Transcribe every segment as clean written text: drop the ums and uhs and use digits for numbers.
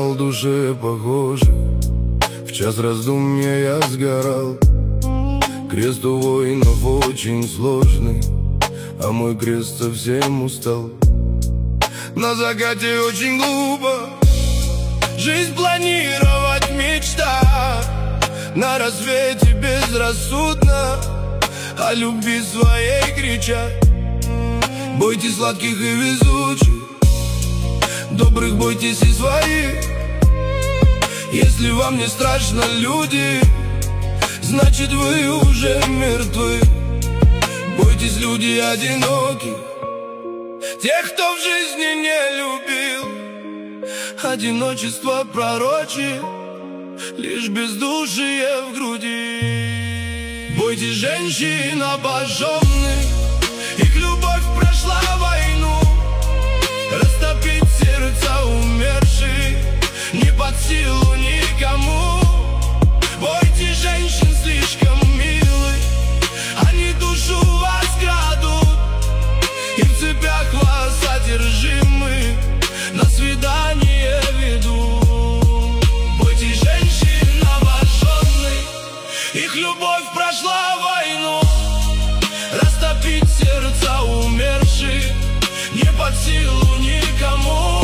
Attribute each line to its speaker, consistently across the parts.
Speaker 1: стал душе похожий. В час раздумья я сгорал. Крест у воинов очень сложный, а мой крест совсем устал. На закате очень глупо жизнь планировать в мечтах. На рассвете безрассудно о любви своей кричать. Бойтесь сладких и везучих, добрых бойтесь и своих. Если вам не страшно люди, значит вы уже мертвы. Бойтесь люди одиноких, тех, кто в жизни не любил. Одиночество пророчит лишь бездушие в груди. Бойтесь женщин обожженных, их любовь прошла войну. Растопить сердца умерших не под силу никому. Бойтесь женщин слишком милых, они душу вас крадут и в цепях вас одержимы на свидание ведут. Бойтесь женщин обожженных, их любовь прошла войну. Растопить сердца умерших не под силу никому.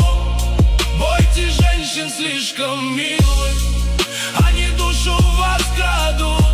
Speaker 1: Бойтесь женщин слишком милых, они душу вас крадут